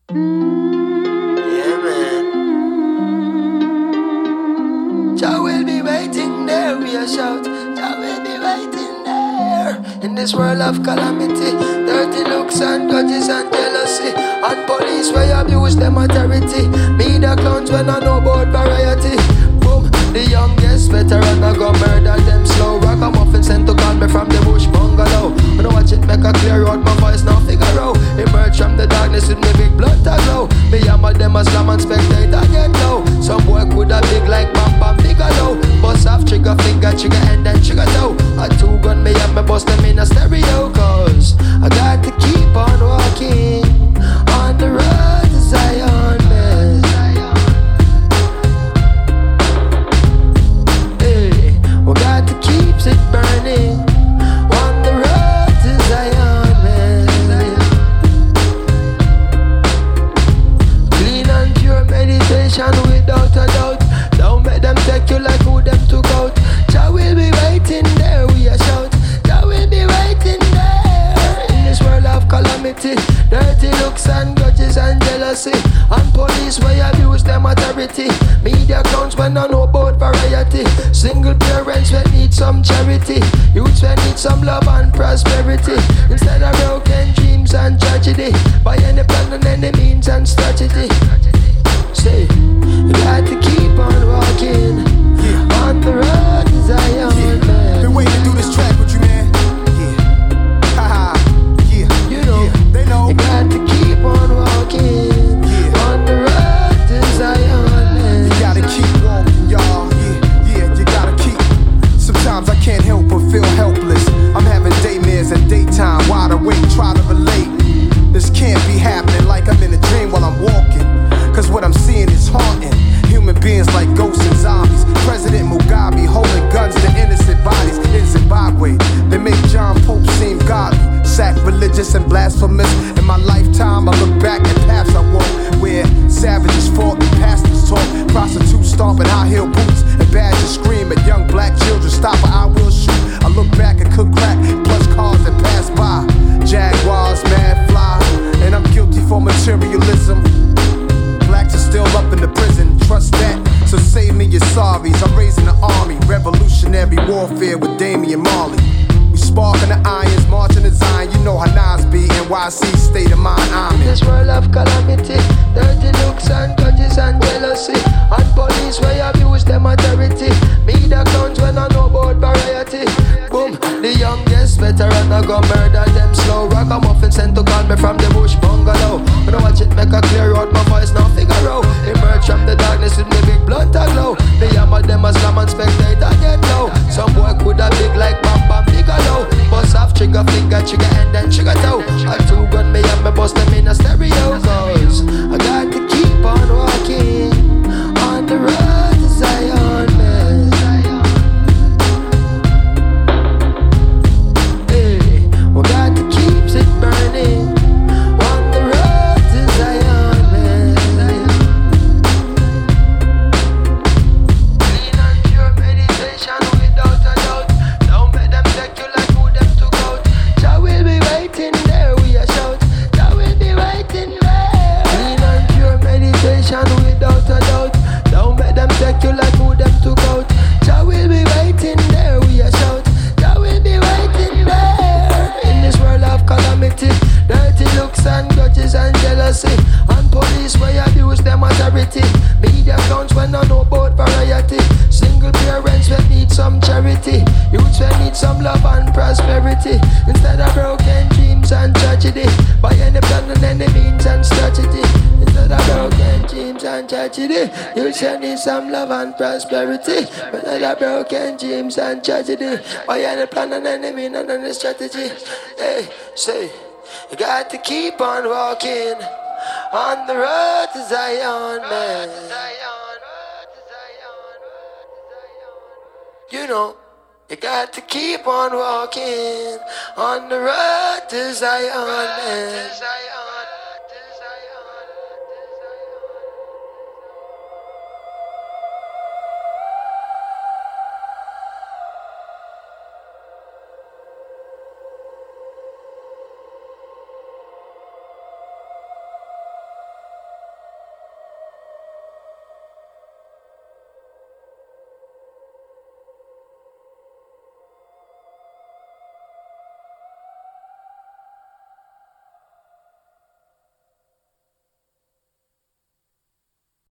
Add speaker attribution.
Speaker 1: Yeah, man. Jah will be waiting there, we a shout. Jah will be waiting there. In this world of calamity, dirty looks and grudges and jealousy, and police where abuse them authority. Me the clowns when I know about variety. Boom, the youngest veteran I go murder them slow. Ragamuffin sent to call me from the bush bungalow. When I watch it make a clear out, my voice now figure out. Emerge from the darkness with me big blood to glow. Me hammer them as slam and spectator get low. Some boy coulda big like Bam Bam Bigelow. Bust off trigger finger, trigger and then trigger toe. A two gun me up, me bust them in a stereo. Cause I got to keep on walking on the road to Zion, man. Hey, we got to keep it burning on the road to Zion, man. Clean and pure meditation without a doubt. Don't make them take you like who them took out. Jah will be waiting there, we a shout. Jah will be waiting there. In this world of calamity, dirty looks and grudges and jealousy, and police where abuse them authority. Media clowns when I know about variety. Single parents when need some charity. Youths when need some love and prosperity. Instead of broken dreams and tragedy, by any plan and any means and strategy. Say, you got to keep on walking on the road to Zion, man.
Speaker 2: Been waiting to do this track with you, man. Yeah, haha, yeah.
Speaker 1: You know,
Speaker 2: they know.
Speaker 1: you got to keep on walking on the road to Zion, man.
Speaker 2: You gotta keep walking, y'all. Yeah, you gotta keep. Sometimes I can't help but feel helpless. I'm having daymares at daytime, wide awake, try to relate. This can't be happening like I'm in a dream while I'm walking. Cause what I'm seeing is haunting. Human beings like ghosts and zombies. President Mugabe holding guns to innocent bodies in Zimbabwe. They make John Pope seem godly, sacrilegious and blasphemous. In my lifetime, I look back at paths I walk, where savages fought and pastors taught, prostitutes stomping high heel boots, and badgers scream at young black children, stop or I will shoot. I look back and cook crack, plush cars that pass by, Jaguars, mad fly, and I'm guilty for materialism. Blacks are still up in the prison, trust that. So save me your sorries. I'm raising an army, revolutionary warfare with Damian Marley. We sparking the irons, marching the Zion. You know how Nas be, NYC, state of mind. I'm in
Speaker 1: this world of calamity, dirty looks and grudges and jealousy, and police where abuse them authority. Me the clowns when I know about variety. Boom, the youngest veteran I go murder them slow. Ragamuffin sent to call me from the bush bungalow. When I watch it make a clear out, my voice now figure out. Emerge from the darkness with me big blood to glow. Me hammer them as slam and spectator get low. Some boy coulda big like Bam Bam Bigelow. Bust off trigger finger, trigger and then trigger toe. A two gun me up, me bust them in a stereo. Cause I got to keep on walking on the road to Zion, man. Hey, we got to keep it burning on the road to Zion, man. Clean and pure meditation without a doubt. Don't make them take you like who them took out. Jah will be waiting there, we a shout. Jah will be waiting there. Clean and pure meditation without a doubt. Don't make them take you like who them took out. Jah will be waiting there, we a shout. Jah will be waiting there. In this world of calamity, dirty looks and grudges and jealousy, and police where abuse them authority. Media clowns when I know about variety. Single parents when need some charity. Youths when need some love and prosperity. Instead of broken dreams and tragedy, by any plan and any means and strategy. Instead of broken dreams and tragedy, youths when need some love and prosperity. Instead of broken dreams and tragedy, by any plan and any means and any strategy. Hey, say, you got to keep on walking on the road to Zion, man. You know, you got to keep on walking on the road to Zion, man.